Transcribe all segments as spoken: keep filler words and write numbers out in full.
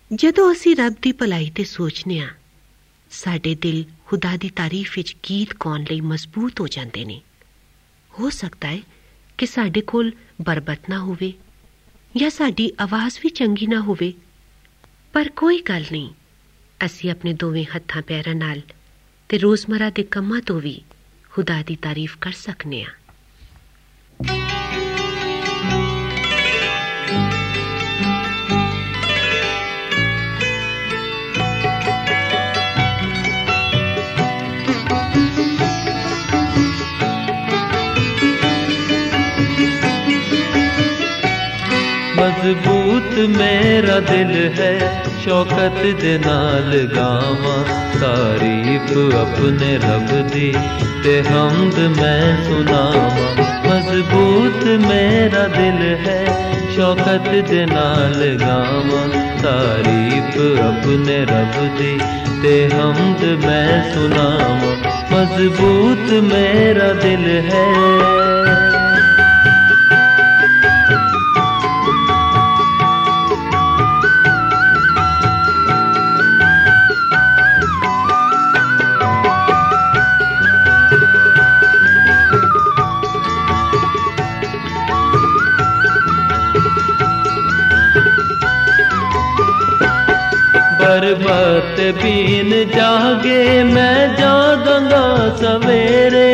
ਜਦੋਂ ਅਸੀਂ ਰੱਬ ਦੀ ਭਲਾਈ ਤੇ ਸੋਚਨੇ ਆ, ਸਾਡੇ ਦਿਲ ਖੁਦਾ ਦੀ ਤਾਰੀਫ ਵਿੱਚ ਗੀਤ ਗਾਉਣ ਲਈ ਮਜ਼ਬੂਤ ਹੋ ਜਾਂਦੇ ਨੇ। ਹੋ ਸਕਦਾ ਹੈ ਕਿ ਸਾਡੇ ਕੋਲ ਬਰਬਤ ਨਾ ਹੋਵੇ ਜਾਂ ਸਾਡੀ ਆਵਾਜ਼ ਵੀ ਚੰਗੀ ਨਾ ਹੋਵੇ, ਪਰ ਕੋਈ ਗੱਲ ਨਹੀਂ, ਅਸੀਂ ਆਪਣੇ ਦੋਵੇਂ ਹੱਥਾਂ ਪੈਰਾਂ ਨਾਲ ਤੇ ਰੋਜ਼ਮਰਾ ਦੇ ਕੰਮਾਂ ਤੋਂ ਵੀ ਖੁਦਾ ਦੀ ਤਾਰੀਫ ਕਰ ਸਕਨੇ ਆ। मजबूत मेरा दिल है, शौकत दे नाल गावां तारीफ अपने रब दी ते हमद मैं सुनावां। मजबूत मेरा दिल है, शौकत दे नाल गावां तारीफ अपने रब दी ते हमद मैं सुनावां। मजबूत मेरा दिल है। बरबत बीन जागे मैं जागांगा सवेरे,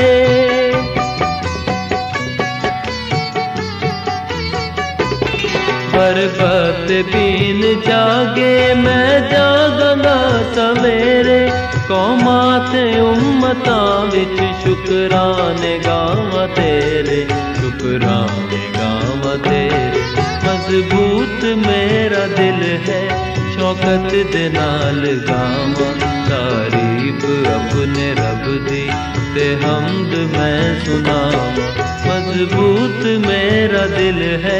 बरबत बीन जागे मैं जागांगा सवेरे। कौमां ते उम्मतां विच शुकराने गावां तेरे, शुकराने गावां तेरे। मजबूत मेरा दिल है, शौकत दे नाल गावां तारीफ अपने रब दी ते हमद मैं सुनावां। मजबूत मेरा दिल है।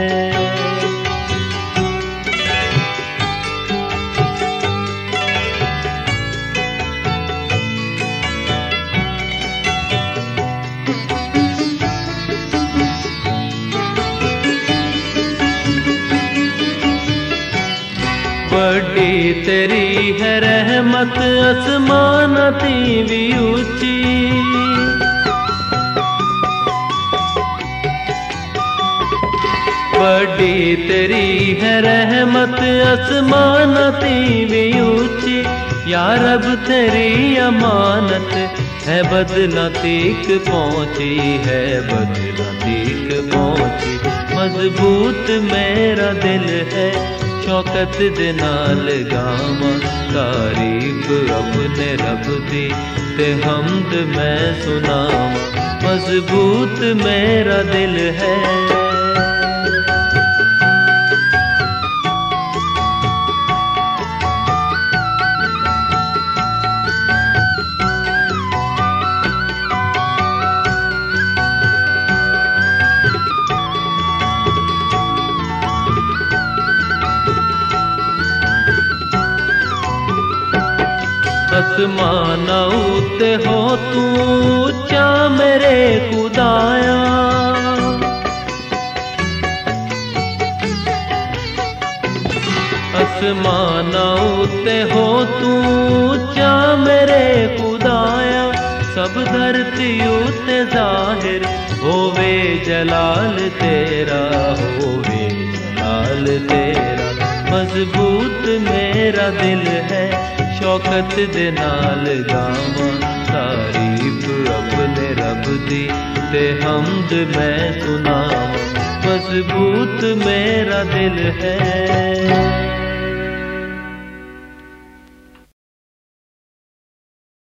बड़ी तेरी है रहमत आसमान ती भी ऊंची, बड़ी तेरी है रहमत आसमान ती भी ऊंची। या रब तेरी अमानत है बदला तीक पहुंची, है बदला तीक पहुंची। मजबूत मेरा दिल है, शौकत दे नाल गावां तारीफ अपने रब दी ते हमद मैं सुनावां। मजबूत मेरा दिल है। आसमाना उत्ते हो तू ऊंचा मेरे खुदाया, आसमाना उत्ते हो तू ऊंचा मेरे खुदाया। सब धरती उत्ते जाहिर होवे जलाल तेरा, होवे जलाल तेरा। मजबूत मेरा दिल है, शौकत दे नाल गावां तारीफ अपने रब दी ते हमद मैं सुनावां। मजबूत मेरा दिल है।